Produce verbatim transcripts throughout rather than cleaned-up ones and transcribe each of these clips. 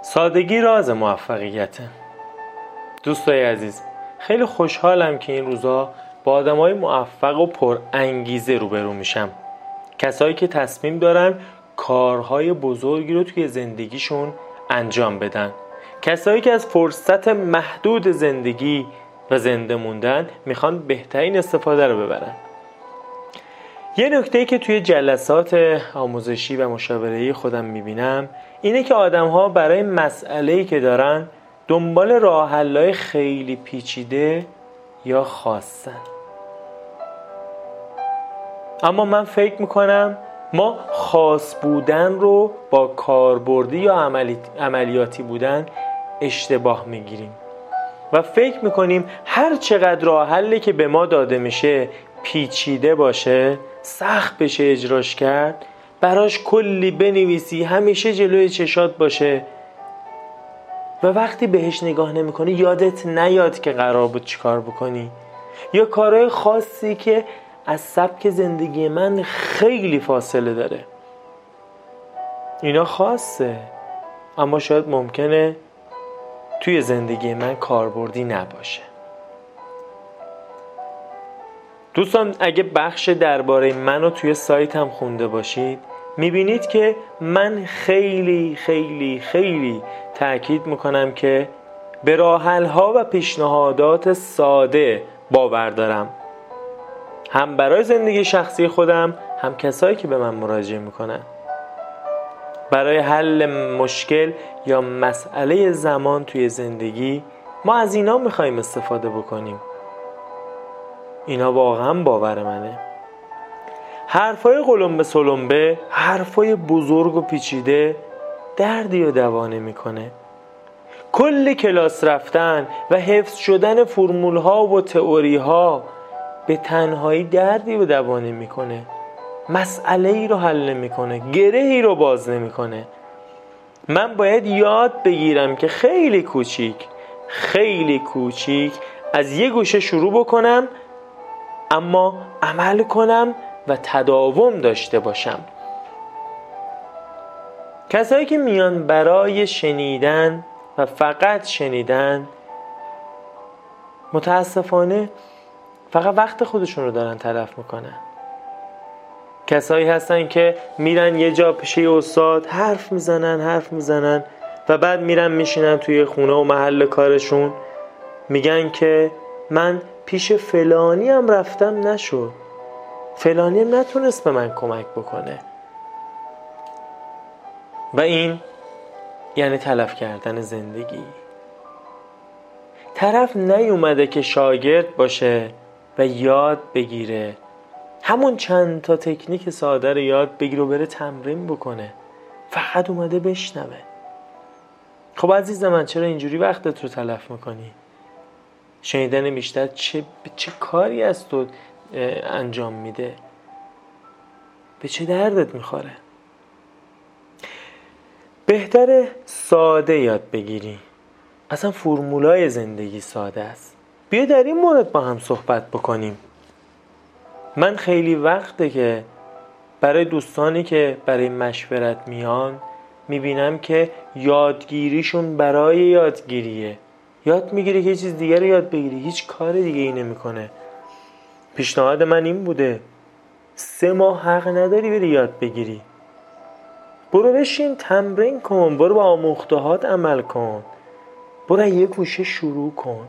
سادگی راز موفقیته. دوستای عزیز، خیلی خوشحالم که این روزا با آدمای موفق و پر انگیزه روبرو میشم. کسایی که تصمیم دارن کارهای بزرگی رو توی زندگیشون انجام بدن. کسایی که از فرصت محدود زندگی و زنده موندن میخوان بهترین استفاده رو ببرن. یه نکته‌ای که توی جلسات آموزشی و مشاوره‌ای خودم میبینم اینه که آدم‌ها برای مسئله‌ای که دارن دنبال راه حل‌های خیلی پیچیده یا خاصن. اما من فکر میکنم ما خاص بودن رو با کاربردی یا عملی... عملیاتی بودن اشتباه میگیریم و فکر میکنیم هر چقدر راه حلی که به ما داده میشه پیچیده باشه، سخت بشه اجراش کرد، براش کلی بنویسی، همیشه جلوی چشات باشه و وقتی بهش نگاه نمیکنی یادت نیاد که قرار بود چی کار بکنی، یا کارهای خاصی که از سبک زندگی من خیلی فاصله داره. اینا خاصه اما شاید ممکنه توی زندگی من کاربردی نباشه. دوستان، اگه بخش درباره منو توی سایتم خونده باشید میبینید که من خیلی خیلی خیلی تأکید میکنم که به راه حل‌ها و پیشنهادات ساده باور دارم، هم برای زندگی شخصی خودم هم کسایی که به من مراجعه میکنن. برای حل مشکل یا مسئله زمان توی زندگی ما از اینا میخوایم استفاده بکنیم. اینا واقعا باور منه. حرفای قلمبه سلمبه، حرفای بزرگ و پیچیده دردی و دوا نمیکنه. کل کلاس رفتن و حفظ شدن فرمول ها و تئوری ها به تنهایی دردی و دوا نمیکنه. مسئله ای رو حل نمیکنه، گرهی رو باز نمیکنه. من باید یاد بگیرم که خیلی کوچیک خیلی کوچیک از یه گوشه شروع بکنم اما عمل کنم و تداوم داشته باشم. کسایی که میان برای شنیدن و فقط شنیدن متاسفانه فقط وقت خودشون رو دارن تلف میکنن. کسایی هستن که میرن یه جا پیش یه استاد حرف میزنن حرف میزنن و بعد میرن میشینن توی خونه و محل کارشون میگن که من پیش فلانی هم رفتم نشد، فلانی هم نتونست به من کمک بکنه. و این یعنی تلف کردن زندگی. طرف نیومده که شاگرد باشه و یاد بگیره، همون چند تا تکنیک ساده رو یاد بگیره و بره تمرین بکنه، فقط اومده بشنوه. خب عزیز من، چرا اینجوری وقتت رو تلف میکنی؟ شنیدن بیشتر چه چه کاری از تو انجام میده؟ به چه دردت میخوره؟ بهتره ساده یاد بگیری. اصلا فرمولای زندگی ساده است. بیا در این مورد با هم صحبت بکنیم. من خیلی وقته که برای دوستانی که برای مشورت میان میبینم که یادگیریشون برای یادگیریه. یاد میگیره که یه چیز دیگه رو یاد بگیری، هیچ کار دیگه ای نمیکنه. پیشنهاد من این بوده: سه ماه حق نداری بری یاد بگیری. برو بشین تمرین کن، برو با آموختهات عمل کن، برو یه گوشه شروع کن.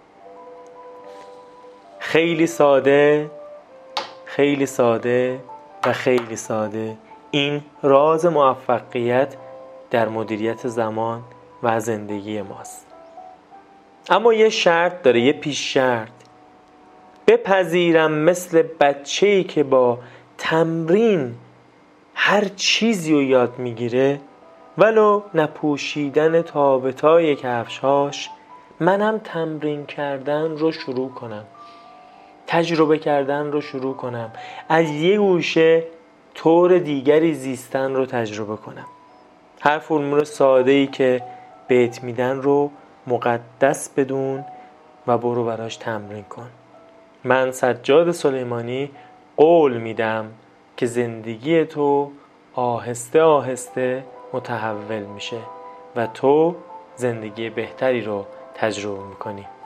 خیلی ساده خیلی ساده و خیلی ساده این راز موفقیت در مدیریت زمان و زندگی ماست. اما یه شرط داره، یه پیش شرط. بپذیرم مثل بچه‌ای که با تمرین هر چیزی رو یاد میگیره، ولو نپوشیدن تابتای کفشاش، منم تمرین کردن رو شروع کنم، تجربه کردن رو شروع کنم، از یه گوشه طور دیگری زیستن رو تجربه کنم. هر فرمول ساده‌ای که بهت میدن رو مقدس بدون و برو براش تمرین کن. من سجاد سلیمانی قول میدم که زندگی تو آهسته آهسته متحول میشه و تو زندگی بهتری رو تجربه میکنی.